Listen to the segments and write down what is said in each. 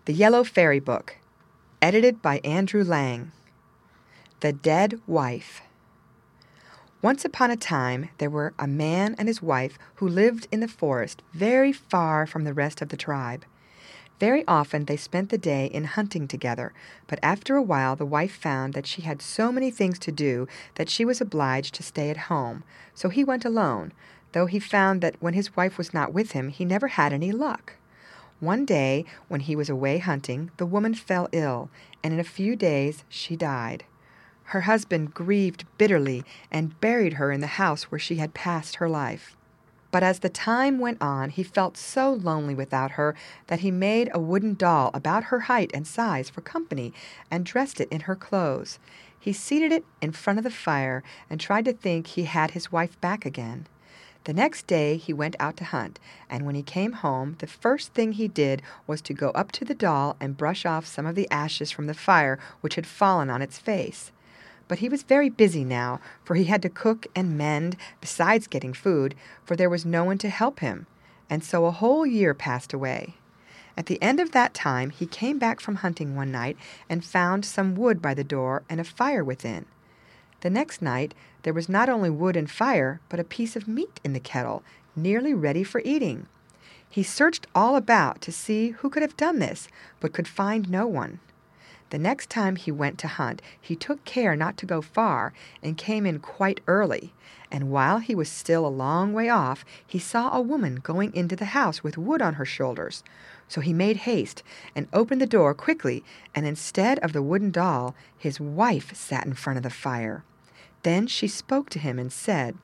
The Yellow Fairy Book, edited by Andrew Lang. The Dead Wife. Once upon a time, there were a man and his wife who lived in the forest very far from the rest of the tribe. Very often they spent the day in hunting together, but after a while the wife found that she had so many things to do that she was obliged to stay at home, so he went alone, though he found that when his wife was not with him, he never had any luck. One day, when he was away hunting, the woman fell ill, and in a few days she died. Her husband grieved bitterly and buried her in the house where she had passed her life. But as the time went on, he felt so lonely without her that he made a wooden doll about her height and size for company and dressed it in her clothes. He seated it in front of the fire and tried to think he had his wife back again. The next day he went out to hunt, and when he came home, the first thing he did was to go up to the doll and brush off some of the ashes from the fire which had fallen on its face. But he was very busy now, for he had to cook and mend, besides getting food, for there was no one to help him, and so a whole year passed away. At the end of that time he came back from hunting one night and found some wood by the door and a fire within. The next night there was not only wood and fire, but a piece of meat in the kettle, nearly ready for eating. He searched all about to see who could have done this, but could find no one. The next time he went to hunt, he took care not to go far, and came in quite early. And while he was still a long way off, he saw a woman going into the house with wood on her shoulders. So he made haste and opened the door quickly, and instead of the wooden doll, his wife sat in front of the fire. Then she spoke to him and said,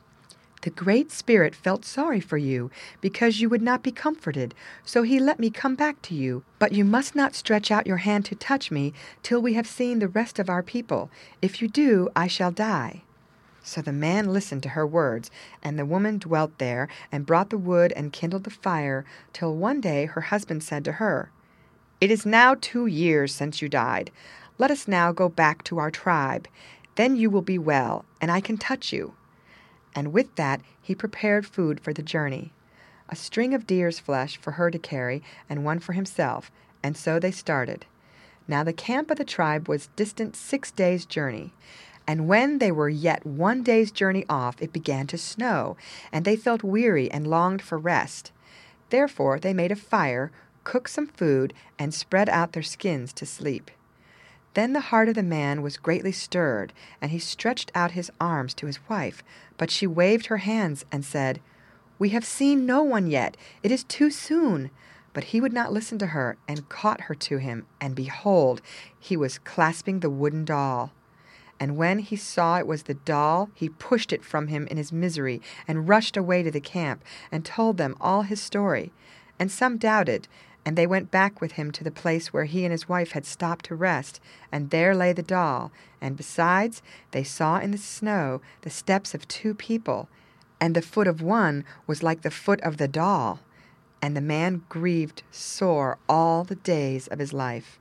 "The Great Spirit felt sorry for you, because you would not be comforted, so he let me come back to you. But you must not stretch out your hand to touch me till we have seen the rest of our people. If you do, I shall die." So the man listened to her words, and the woman dwelt there, and brought the wood and kindled the fire, till one day her husband said to her, "It is now 2 years since you died. Let us now go back to our tribe. Then you will be well, and I can touch you." And with that he prepared food for the journey, a string of deer's flesh for her to carry, and one for himself, and so they started. Now the camp of the tribe was distant 6 days' journey, and when they were yet 1 day's journey off, it began to snow, and they felt weary and longed for rest. Therefore they made a fire, cooked some food, and spread out their skins to sleep. Then the heart of the man was greatly stirred, and he stretched out his arms to his wife, but she waved her hands and said, "We have seen no one yet. It is too soon." But he would not listen to her, and caught her to him, and behold, he was clasping the wooden doll. And when he saw it was the doll, he pushed it from him in his misery, and rushed away to the camp, and told them all his story. And some doubted, and they went back with him to the place where he and his wife had stopped to rest, and there lay the doll, and besides, they saw in the snow the steps of 2 people, and the foot of one was like the foot of the doll. And the man grieved sore all the days of his life.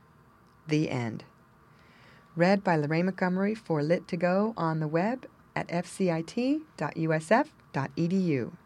The end. Read by Lorraine Montgomery for Lit2Go on the web at fcit.usf.edu.